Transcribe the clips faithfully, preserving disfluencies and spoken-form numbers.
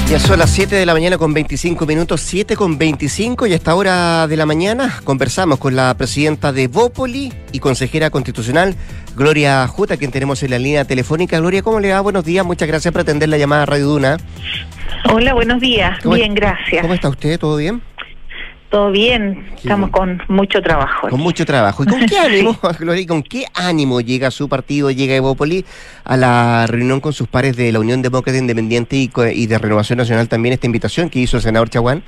Ya son las siete de la mañana con veinticinco minutos, siete con veinticinco, y a esta hora de la mañana conversamos con la presidenta de Evópoli y consejera constitucional, Gloria Hutt, a quien tenemos en la línea telefónica. Gloria, ¿cómo le va? Buenos días, muchas gracias por atender la llamada a Radio Duna. Hola, buenos días, bien, gracias. ¿Cómo está usted? ¿Todo bien? Todo bien, Qué estamos bien. Con mucho trabajo. Con mucho trabajo. ¿Y con qué ánimo, Gloria, con qué ánimo llega su partido, llega Evópoli a la reunión con sus pares de la Unión Demócrata Independiente y, y de Renovación Nacional, también esta invitación que hizo el senador Chaguán?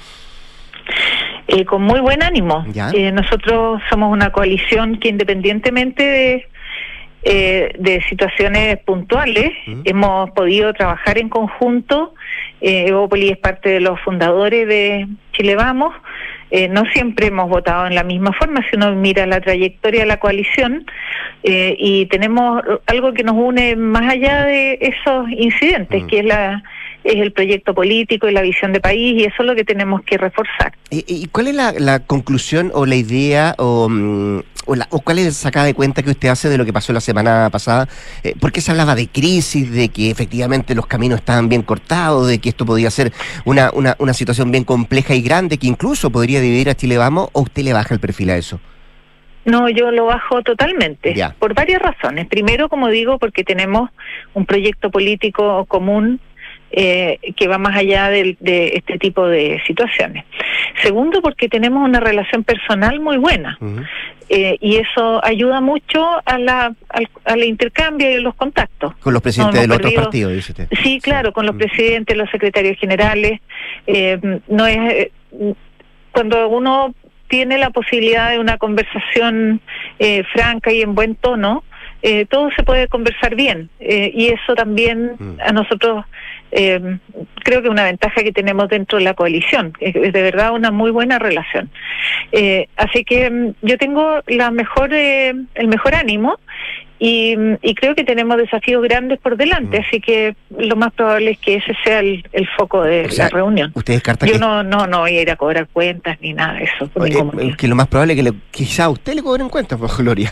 Eh, con muy buen ánimo. Eh, nosotros somos una coalición que, independientemente de, eh, de situaciones puntuales, uh-huh. hemos podido trabajar en conjunto. Eh, Evópoli es parte de los fundadores de Chile Vamos. Eh, no siempre hemos votado en la misma forma, si uno mira la trayectoria de la coalición, eh, y tenemos algo que nos une más allá de esos incidentes, mm. que es la es el proyecto político y la visión de país, y eso es lo que tenemos que reforzar. ¿Y, y cuál es la, la conclusión o la idea o, o, la, o cuál es la sacada de cuenta que usted hace de lo que pasó la semana pasada? Eh, porque se hablaba de crisis, de que efectivamente los caminos estaban bien cortados, de que esto podía ser una, una, una situación bien compleja y grande, que incluso podría dividir a Chile Vamos, ¿o usted le baja el perfil a eso? No, yo lo bajo totalmente, ya. por varias razones. Primero, como digo, porque tenemos un proyecto político común eh, que va más allá de, de este tipo de situaciones. Segundo, porque tenemos una relación personal muy buena, uh-huh. eh, y eso ayuda mucho a la, al, al intercambio y los contactos. Con los presidentes no de los perdido, otros partidos, dice usted. Sí, claro, sí. Con los uh-huh. presidentes, los secretarios generales. Eh, no es eh, cuando uno tiene la posibilidad de una conversación eh, franca y en buen tono, eh, todo se puede conversar bien, eh, y eso también mm. a nosotros eh, creo que es una ventaja que tenemos dentro de la coalición, es, es de verdad una muy buena relación. Eh, así que yo tengo la mejor eh, el mejor ánimo. Y, y creo que tenemos desafíos grandes por delante, mm. así que lo más probable es que ese sea el, el foco de o sea, la reunión. ¿Usted descarta Yo que... no, no, no voy a ir a cobrar cuentas ni nada de eso. Por eh, que lo más probable es que le, quizá a usted le cobren cuentas, pues, Gloria.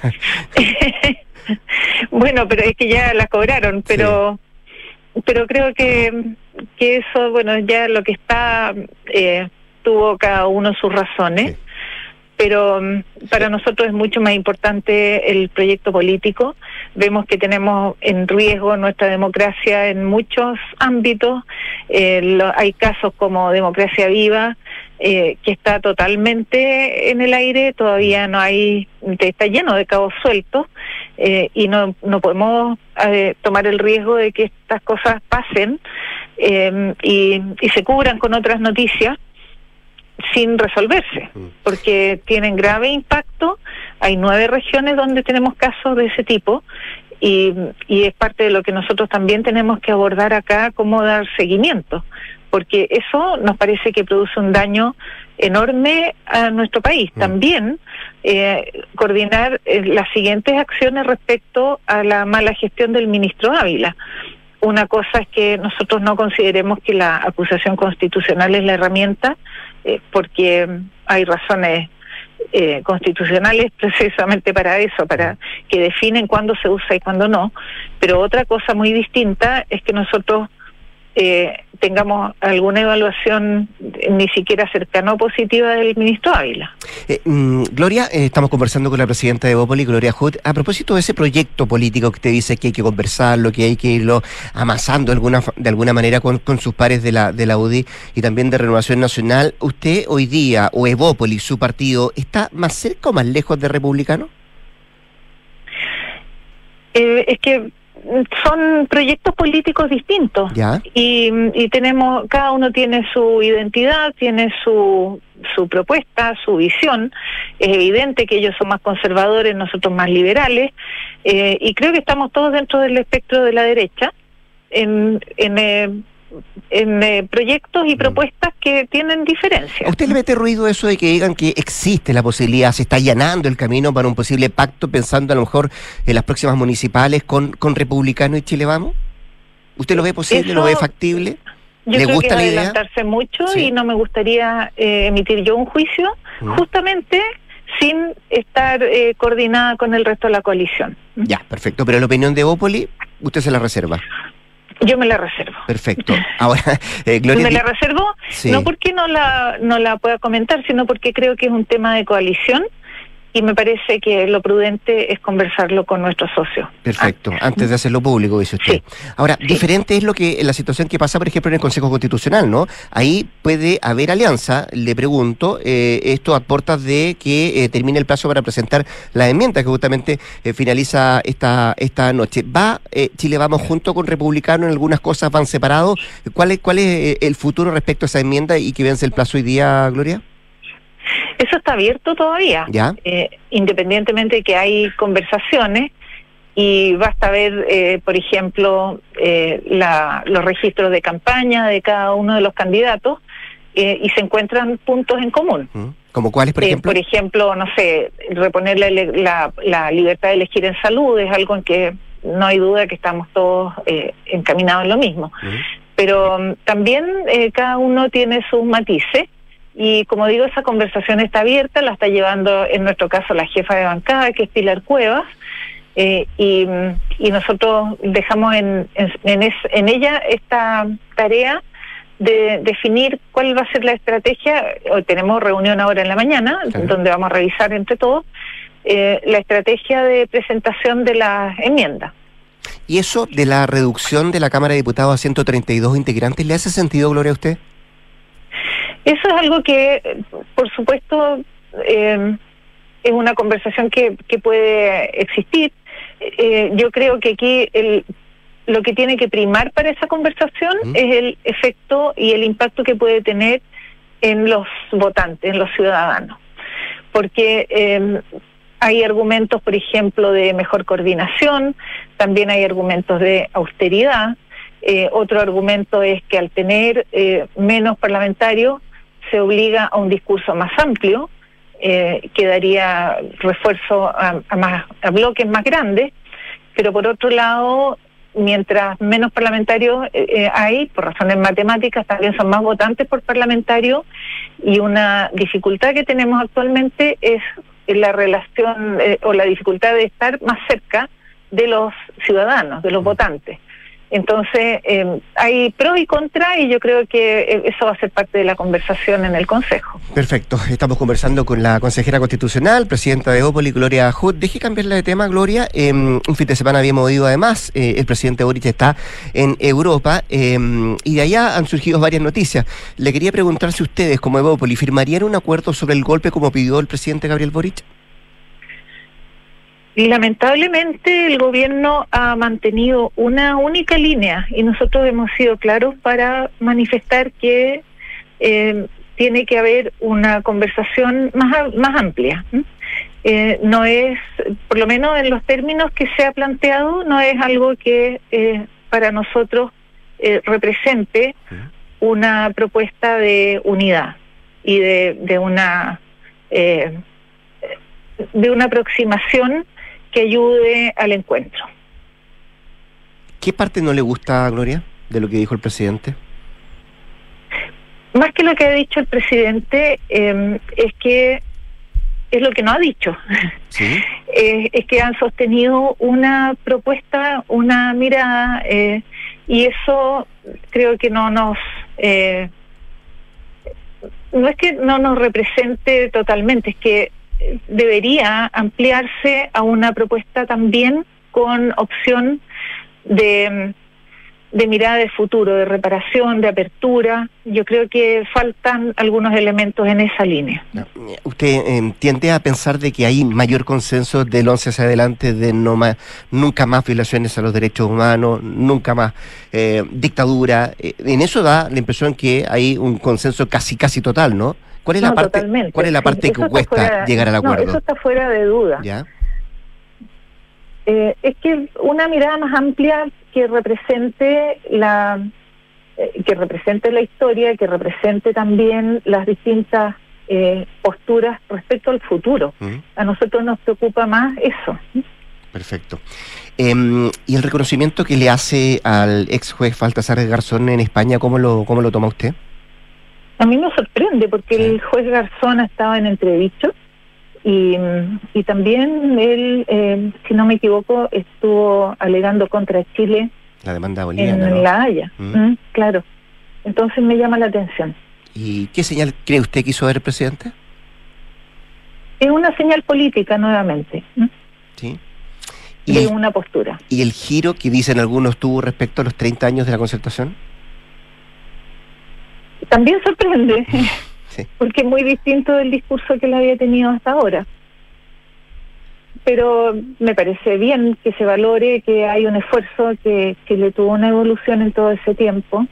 Bueno, pero es que ya las cobraron, pero sí. pero creo que, que eso, bueno, ya lo que está, eh, tuvo cada uno sus razones. Sí. Pero para nosotros es mucho más importante el proyecto político. Vemos que tenemos en riesgo nuestra democracia en muchos ámbitos. Eh, lo, hay casos como Democracia Viva, eh, que está totalmente en el aire, todavía no hay, está lleno de cabos sueltos, eh, y no, no podemos eh, tomar el riesgo de que estas cosas pasen eh, y, y se cubran con otras noticias sin resolverse, porque tienen grave impacto. Hay nueve regiones donde tenemos casos de ese tipo, y, y es parte de lo que nosotros también tenemos que abordar acá, cómo dar seguimiento, porque eso nos parece que produce un daño enorme a nuestro país. Mm. También eh, coordinar eh, las siguientes acciones respecto a la mala gestión del ministro Ávila. Una cosa es que nosotros no consideremos que la acusación constitucional es la herramienta, eh, porque hay razones eh, constitucionales precisamente para eso, para que definen cuándo se usa y cuándo no. Pero otra cosa muy distinta es que nosotros eh, tengamos alguna evaluación ni siquiera cercana o positiva del ministro Ávila. Eh, mm, Gloria, eh, estamos conversando con la presidenta de Evópoli, Gloria Hutt, a propósito de ese proyecto político que usted dice que hay que conversarlo, que hay que irlo amasando de alguna, de alguna manera con, con sus pares de la, de la U D I y también de Renovación Nacional. ¿Usted hoy día, o Evópoli, su partido, está más cerca o más lejos de Republicano? Eh, es que son proyectos políticos distintos. ¿Ya? y y tenemos, cada uno tiene su identidad, tiene su su propuesta, su visión. Es evidente que ellos son más conservadores, nosotros más liberales, eh, y creo que estamos todos dentro del espectro de la derecha en en eh, en eh, proyectos y propuestas que tienen diferencias. ¿A usted le mete ruido eso de que digan que existe la posibilidad, se está allanando el camino para un posible pacto, pensando a lo mejor en las próximas municipales con, con Republicano y Chile Vamos? ¿Usted lo ve posible, eso, lo ve factible? Yo ¿Le creo gusta que la idea? adelantarse mucho, ¿Sí? Y no me gustaría eh, emitir yo un juicio, mm. justamente sin estar eh, coordinada con el resto de la coalición. Ya, perfecto. Pero la opinión de Evópoli, usted se la reserva. Yo me la reservo. Perfecto. Ahora, eh, Gloria... Me la reservo, sí. No porque no la, no la pueda comentar, sino porque creo que es un tema de coalición y me parece que lo prudente es conversarlo con nuestros socios. Perfecto, ah. antes de hacerlo público, dice usted. Sí. Ahora, sí. Diferente es lo que la situación que pasa, por ejemplo, en el Consejo Constitucional, ¿no? Ahí puede haber alianza, le pregunto, eh, esto a puertas de que eh, termine el plazo para presentar la enmienda que justamente eh, finaliza esta esta noche. ¿Va eh, Chile Vamos junto con Republicano en algunas cosas, van separados? ¿Cuál es, cuál es el futuro respecto a esa enmienda y que vence el plazo hoy día, Gloria? Eso está abierto todavía, ¿Ya? Eh, independientemente de que hay conversaciones y basta ver, eh, por ejemplo, eh, la, los registros de campaña de cada uno de los candidatos eh, y se encuentran puntos en común. ¿Como cuáles, por ejemplo? Eh, por ejemplo, no sé, reponer la, la, la libertad de elegir en salud es algo en que no hay duda que estamos todos eh, encaminados en lo mismo. Uh-huh. Pero um, también eh, cada uno tiene sus matices. Y como digo, esa conversación está abierta, la está llevando en nuestro caso la jefa de bancada, que es Pilar Cuevas, eh, y, y nosotros dejamos en, en, en, es, en ella esta tarea de definir cuál va a ser la estrategia. Hoy tenemos reunión ahora en la mañana, claro, donde vamos a revisar entre todos eh, la estrategia de presentación de las enmiendas. ¿Y eso de la reducción de la Cámara de Diputados a ciento treinta y dos integrantes, le hace sentido, Gloria, a usted? Eso es algo que, por supuesto, eh, es una conversación que, que puede existir. Eh, yo creo que aquí el, lo que tiene que primar para esa conversación ¿Mm? es el efecto y el impacto que puede tener en los votantes, en los ciudadanos. Porque eh, hay argumentos, por ejemplo, de mejor coordinación, también hay argumentos de austeridad. Eh, otro argumento es que al tener eh, menos parlamentarios, se obliga a un discurso más amplio, eh, que daría refuerzo a, a, más, a bloques más grandes, pero por otro lado, mientras menos parlamentarios eh, hay, por razones matemáticas, también son más votantes por parlamentario, y una dificultad que tenemos actualmente es la relación eh, o la dificultad de estar más cerca de los ciudadanos, de los votantes. Entonces, eh, hay pros y contras y yo creo que eso va a ser parte de la conversación en el Consejo. Perfecto. Estamos conversando con la consejera constitucional, presidenta de Evópolis, Gloria Hood. Deje cambiarle de tema, Gloria. Eh, un fin de semana bien movido además. Eh, el presidente Boric está en Europa eh, y de allá han surgido varias noticias. Le quería preguntar si ustedes, como Evópolis, ¿firmarían un acuerdo sobre el golpe como pidió el presidente Gabriel Boric? Lamentablemente el gobierno ha mantenido una única línea y nosotros hemos sido claros para manifestar que eh, tiene que haber una conversación más, más amplia. Eh, no es, por lo menos en los términos que se ha planteado, no es algo que eh, para nosotros eh, represente una propuesta de unidad y de, de una eh, de una aproximación que ayude al encuentro. ¿Qué parte no le gusta, Gloria, de lo que dijo el presidente? Más que lo que ha dicho el presidente, eh, es que es lo que no ha dicho. ¿Sí? eh, es que han sostenido una propuesta, una mirada, eh, y eso creo que no nos... Eh, no es que no nos represente totalmente, es que debería ampliarse a una propuesta también con opción de, de mirada de futuro, de reparación, de apertura. Yo creo que faltan algunos elementos en esa línea. ¿Usted eh, tiende a pensar de que hay mayor consenso del once hacia adelante de no más, nunca más violaciones a los derechos humanos, nunca más eh, dictadura? Eh, en eso da la impresión que hay un consenso casi casi total, ¿no? ¿Cuál es no, la parte, totalmente. ¿cuál es la parte sí, que cuesta fuera, llegar al acuerdo? No, eso está fuera de duda. ¿Ya? Eh, es que una mirada más amplia que represente la eh, que represente la historia, que represente también las distintas eh, posturas respecto al futuro. Uh-huh. A nosotros nos preocupa más eso. Perfecto. Eh, ¿Y el reconocimiento que le hace al ex juez Baltasar Garzón en España, cómo lo, cómo lo toma usted? A mí me sorprende porque sí. El juez Garzón estaba en entredicho y, y también él, eh, si no me equivoco, estuvo alegando contra Chile La demanda boliviana, en ¿no? La Haya. Mm. Mm, claro. Entonces me llama la atención. ¿Y qué señal cree usted que hizo ver el presidente? Es una señal política nuevamente. ¿Mm? Sí. ¿Y De el, una postura. ¿Y el giro que dicen algunos tuvo respecto a los treinta años de la Concertación? También sorprende, Sí. porque es muy distinto del discurso que él había tenido hasta ahora. Pero me parece bien que se valore que hay un esfuerzo que, que le tuvo una evolución en todo ese tiempo.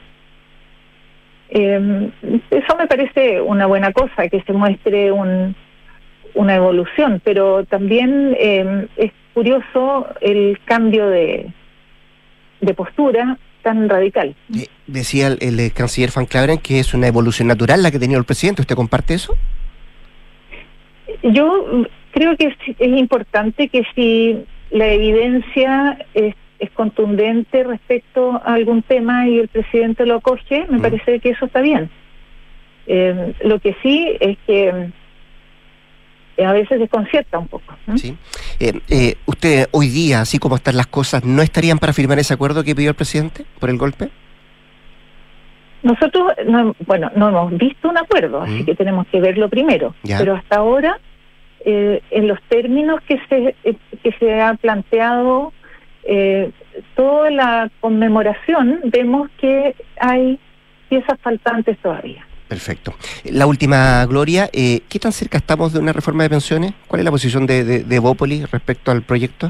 Eh, eso me parece una buena cosa, que se muestre un, una evolución, pero también eh, es curioso el cambio de, de postura tan radical. Eh, decía el, el canciller Van Claveren que es una evolución natural la que ha tenido el presidente. ¿Usted comparte eso? Yo creo que es, es importante que si la evidencia es, es contundente respecto a algún tema y el presidente lo acoge, me mm. parece que eso está bien. Eh, lo que sí es que a veces desconcierta un poco. ¿eh? Sí. Eh, eh, ¿Usted hoy día, así como están las cosas, no estarían para firmar ese acuerdo que pidió el presidente por el golpe? Nosotros, no, bueno, no hemos visto un acuerdo, mm. así que tenemos que verlo primero. Ya. Pero hasta ahora, eh, en los términos que se eh, que se ha planteado eh, toda la conmemoración, vemos que hay piezas faltantes todavía. Perfecto. La última, Gloria, eh, ¿qué tan cerca estamos de una reforma de pensiones? ¿Cuál es la posición de, de, de Evópolis respecto al proyecto?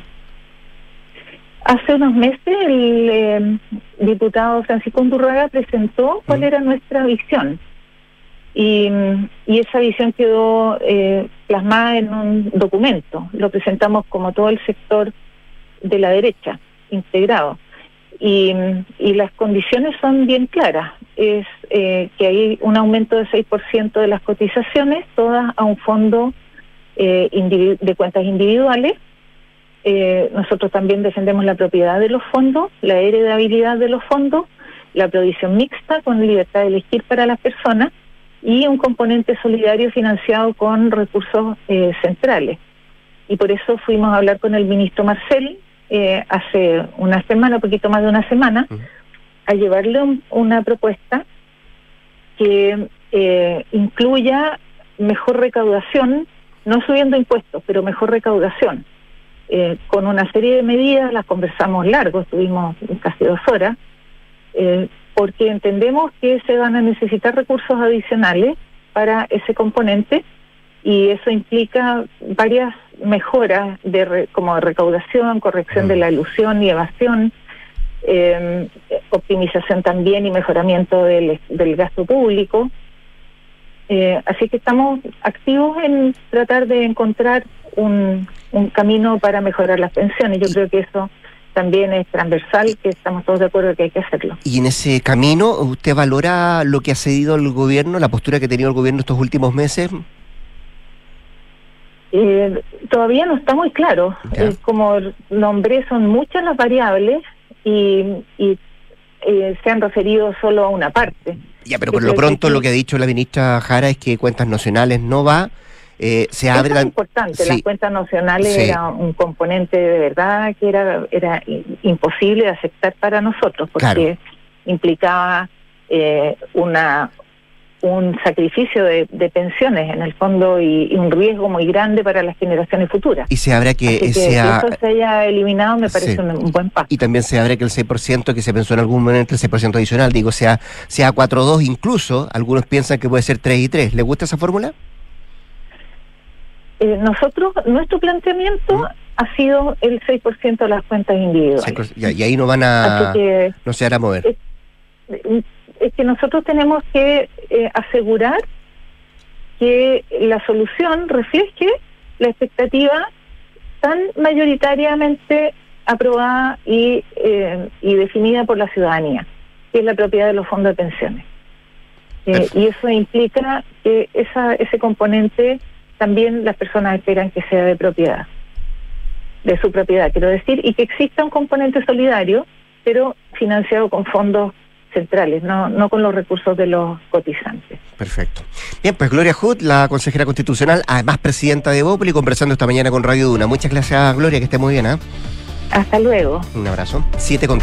Hace unos meses el eh, diputado Francisco Undurraga presentó cuál mm. era nuestra visión y, y esa visión quedó eh, plasmada en un documento. Lo presentamos como todo el sector de la derecha, integrado. Y, y las condiciones son bien claras. Es eh, que hay un aumento de seis por ciento de las cotizaciones, todas a un fondo eh, individu- de cuentas individuales. Eh, nosotros también defendemos la propiedad de los fondos, la heredabilidad de los fondos, la provisión mixta con libertad de elegir para las personas y un componente solidario financiado con recursos eh, centrales. Y por eso fuimos a hablar con el ministro Marcel eh, hace una semana, un poquito más de una semana, uh-huh. a llevarle un, una propuesta que eh, incluya mejor recaudación, no subiendo impuestos, pero mejor recaudación. Eh, con una serie de medidas, las conversamos largo, estuvimos casi dos horas, eh, porque entendemos que se van a necesitar recursos adicionales para ese componente y eso implica varias mejoras de re, como recaudación, corrección de la elusión y evasión, eh, optimización también y mejoramiento del, del gasto público. Eh, así que estamos activos en tratar de encontrar un, un camino para mejorar las pensiones. Yo creo que eso también es transversal, que estamos todos de acuerdo que hay que hacerlo. Y en ese camino, ¿usted valora lo que ha cedido el gobierno, la postura que ha tenido el gobierno estos últimos meses? Eh, todavía no está muy claro. Eh, como nombré, son muchas las variables y, y eh, se han referido solo a una parte. Ya, pero por lo pronto lo que ha dicho la ministra Jara es que cuentas nacionales no va, eh, se abre... Eso es importante, sí. Las cuentas nacionales sí. Era un componente de verdad que era era imposible de aceptar para nosotros, porque claro. implicaba eh, una un sacrificio de, de pensiones en el fondo y, y un riesgo muy grande para las generaciones futuras. Y se habrá que, que sea, que eso se haya eliminado me parece sí. un, un buen paso. Y también se abre que el seis por ciento que se pensó en algún momento, el seis por ciento adicional, digo, sea sea cuatro dos, incluso algunos piensan que puede ser tres y tres. ¿Le gusta esa fórmula? Eh, nosotros, nuestro planteamiento ¿Mm? ha sido el seis por ciento de las cuentas individuales. Y, y ahí no van a... que, no se hará mover. Eh, es que nosotros tenemos que eh, asegurar que la solución refleje la expectativa tan mayoritariamente aprobada y, eh, y definida por la ciudadanía, que es la propiedad de los fondos de pensiones. Eh, y eso implica que esa ese componente también las personas esperan que sea de propiedad, de su propiedad, quiero decir, y que exista un componente solidario, pero financiado con fondos centrales, no no con los recursos de los cotizantes. Perfecto. Bien, pues Gloria Hood, la consejera constitucional, además presidenta de Evópolis, conversando esta mañana con Radio Duna. Muchas gracias, Gloria, que esté muy bien, ¿eh? Hasta luego. Un abrazo. Siete con